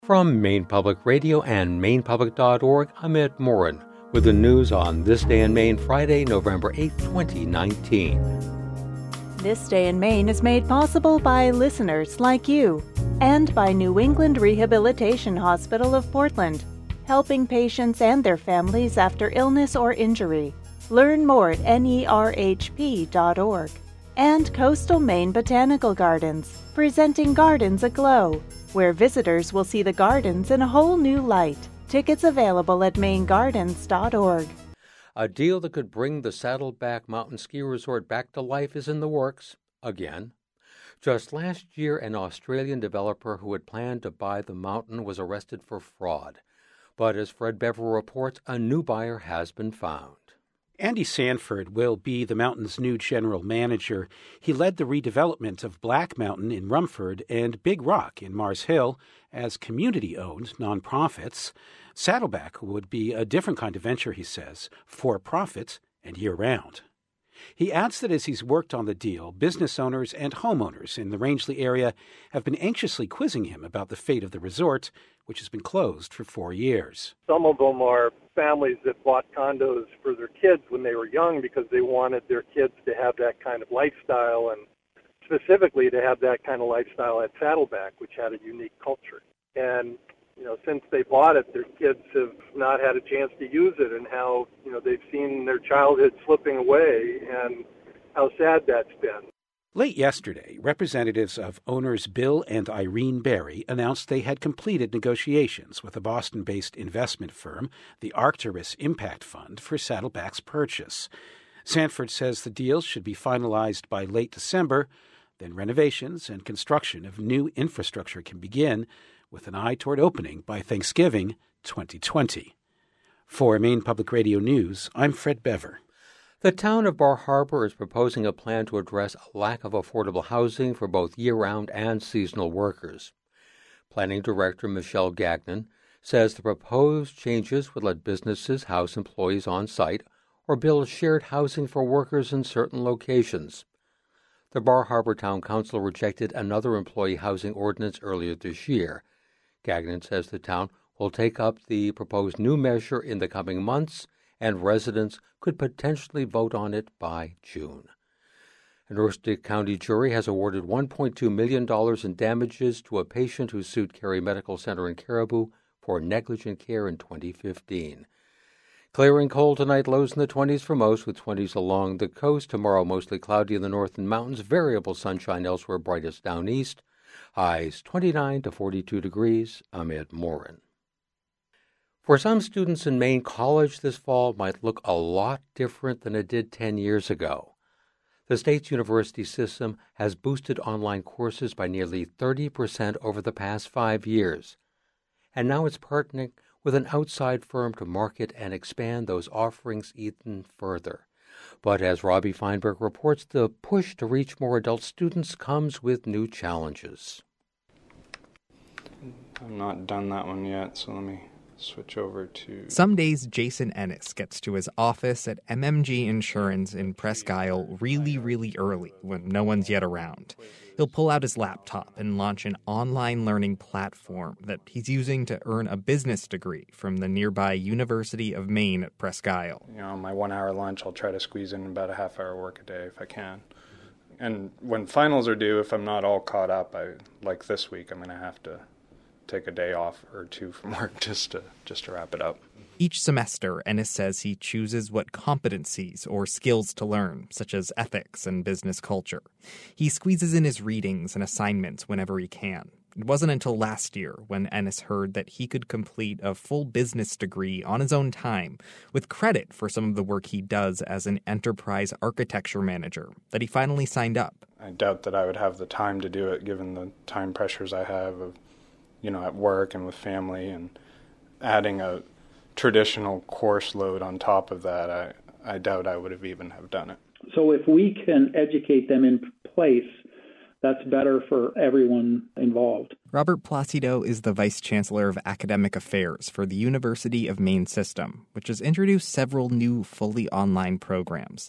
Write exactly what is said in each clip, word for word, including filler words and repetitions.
From Maine Public Radio and maine public dot org, I'm Ed Morin with the news on This Day in Maine, Friday, November eighth, twenty nineteen. This Day in Maine is made possible by listeners like you and by New England Rehabilitation Hospital of Portland, helping patients and their families after illness or injury. Learn more at N E R H P dot org. And Coastal Maine Botanical Gardens, presenting Gardens Aglow, where visitors will see the gardens in a whole new light. Tickets available at maine gardens dot org. A deal that could bring the Saddleback Mountain Ski Resort back to life is in the works, again. Just last year, an Australian developer who had planned to buy the mountain was arrested for fraud. But as Fred Bever reports, a new buyer has been found. Andy Sanford will be the mountain's new general manager. He led the redevelopment of Black Mountain in Rumford and Big Rock in Mars Hill as community-owned nonprofits. Saddleback would be a different kind of venture, he says, for profit and year-round. He adds that as he's worked on the deal, business owners and homeowners in the Rangeley area have been anxiously quizzing him about the fate of the resort, which has been closed for four years. Some of them are families that bought condos for their kids when they were young because they wanted their kids to have that kind of lifestyle, and specifically to have that kind of lifestyle at Saddleback, which had a unique culture. And you know, since they bought it, their kids have not had a chance to use it, and how, you know, they've seen their childhood slipping away and how sad that's been. Late yesterday, representatives of owners Bill and Irene Berry announced they had completed negotiations with a Boston-based investment firm, the Arcturus Impact Fund, for Saddleback's purchase. Sanford says the deal should be finalized by late December, then renovations and construction of new infrastructure can begin, with an eye toward opening by Thanksgiving twenty twenty. For Maine Public Radio News, I'm Fred Bever. The town of Bar Harbor is proposing a plan to address a lack of affordable housing for both year-round and seasonal workers. Planning Director Michelle Gagnon says the proposed changes would let businesses house employees on site or build shared housing for workers in certain locations. The Bar Harbor Town Council rejected another employee housing ordinance earlier this year. Gagnon says the town will take up the proposed new measure in the coming months, and residents could potentially vote on it by June. An Aroostook County jury has awarded one point two million dollars in damages to a patient who sued Cary Medical Center in Caribou for negligent care in twenty fifteen. Clearing cold tonight, lows in the twenties for most, with twenties along the coast. Tomorrow, mostly cloudy in the north and mountains, variable sunshine elsewhere, brightest down east. Highs twenty-nine to forty-two degrees. I'm Ed Morin. For some students in Maine, college this fall might look a lot different than it did ten years ago. The state's university system has boosted online courses by nearly thirty percent over the past five years. And now it's partnering with an outside firm to market and expand those offerings even further. But as Robbie Feinberg reports, the push to reach more adult students comes with new challenges. I've not done that one yet, so let me switch over to... Some days, Jason Ennis gets to his office at M M G Insurance in Presque Isle really, really early when no one's yet around. He'll pull out his laptop and launch an online learning platform that he's using to earn a business degree from the nearby University of Maine at Presque Isle. You know, my one-hour lunch, I'll try to squeeze in about a half-hour work a day if I can. And when finals are due, if I'm not all caught up, I like this week, I'm going to have to take a day off or two from work just to just to wrap it up. Each semester, Ennis says he chooses what competencies or skills to learn, such as ethics and business culture. He squeezes in his readings and assignments whenever he can. It wasn't until last year when Ennis heard that he could complete a full business degree on his own time, with credit for some of the work he does as an enterprise architecture manager, that he finally signed up. I doubt that I would have the time to do it given the time pressures I have of, you know, at work and with family, and adding a traditional course load on top of that, I, I doubt I would have even have done it. So if we can educate them in place, that's better for everyone involved. Robert Placido is the Vice Chancellor of Academic Affairs for the University of Maine System, which has introduced several new fully online programs.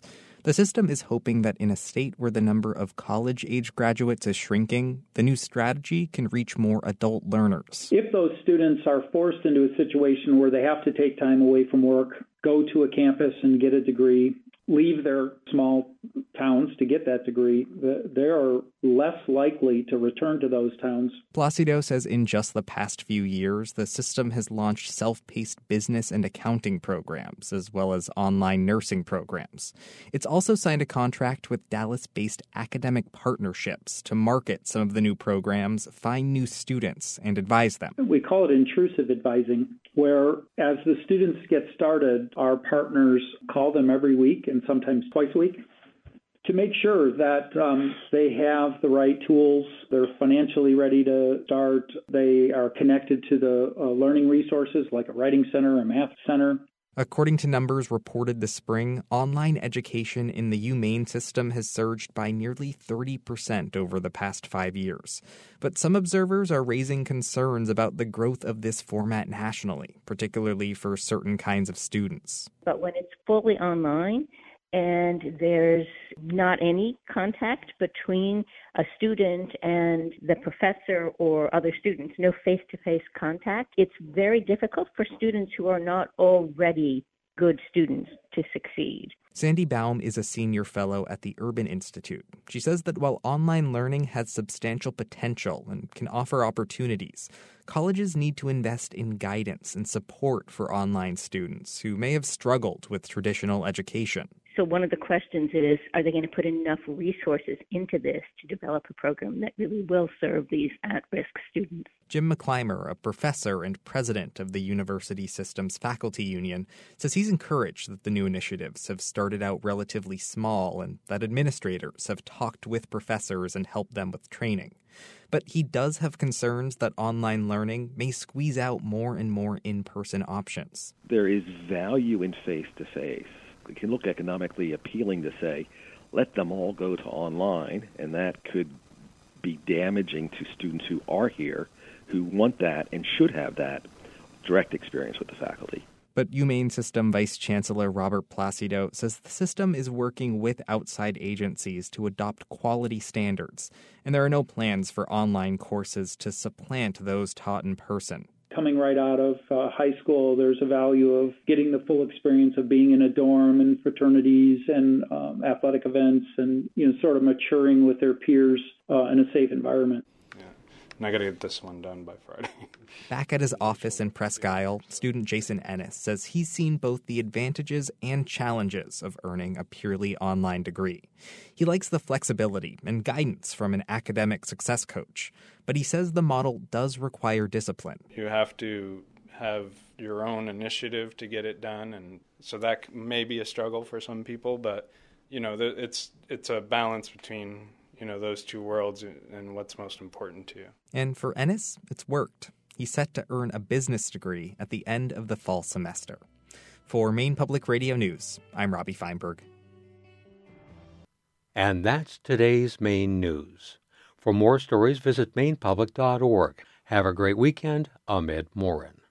The system is hoping that in a state where the number of college-age graduates is shrinking, the new strategy can reach more adult learners. If those students are forced into a situation where they have to take time away from work, go to a campus and get a degree, leave their small towns to get that degree, they are less likely to return to those towns. Placido says in just the past few years, the system has launched self-paced business and accounting programs, as well as online nursing programs. It's also signed a contract with Dallas-based academic partnerships to market some of the new programs, find new students, and advise them. We call it intrusive advising, where as the students get started, our partners call them every week and sometimes twice a week to make sure that um, they have the right tools, they're financially ready to start, they are connected to the uh, learning resources like a writing center, a math center. According to numbers reported this spring, online education in the UMaine system has surged by nearly thirty percent over the past five years. But some observers are raising concerns about the growth of this format nationally, particularly for certain kinds of students. But when it's fully online, and there's not any contact between a student and the professor or other students, no face-to-face contact, it's very difficult for students who are not already good students to succeed. Sandy Baum is a senior fellow at the Urban Institute. She says that while online learning has substantial potential and can offer opportunities, colleges need to invest in guidance and support for online students who may have struggled with traditional education. So one of the questions is, are they going to put enough resources into this to develop a program that really will serve these at-risk students? Jim McClymer, a professor and president of the university system's faculty union, says he's encouraged that the new initiatives have started out relatively small and that administrators have talked with professors and helped them with training. But he does have concerns that online learning may squeeze out more and more in-person options. There is value in face-to-face. It can look economically appealing to say, let them all go to online, and that could be damaging to students who are here, who want that and should have that direct experience with the faculty. But UMaine System Vice Chancellor Robert Placido says the system is working with outside agencies to adopt quality standards, and there are no plans for online courses to supplant those taught in person. Coming right out of uh, high school, there's a value of getting the full experience of being in a dorm and fraternities and um, athletic events and, you know, sort of maturing with their peers uh, in a safe environment. Yeah, and I got to get this one done by Friday. Back at his office in Presque Isle, student Jason Ennis says he's seen both the advantages and challenges of earning a purely online degree. He likes the flexibility and guidance from an academic success coach, but he says the model does require discipline. You have to have your own initiative to get it done, and so that may be a struggle for some people, but you know, it's it's a balance between, you know, those two worlds and what's most important to you. And for Ennis, it's worked. He's set to earn a business degree at the end of the fall semester. For Maine Public Radio News, I'm Robbie Feinberg. And that's today's Maine News. For more stories, visit maine public dot org. Have a great weekend. Ahmed Morin.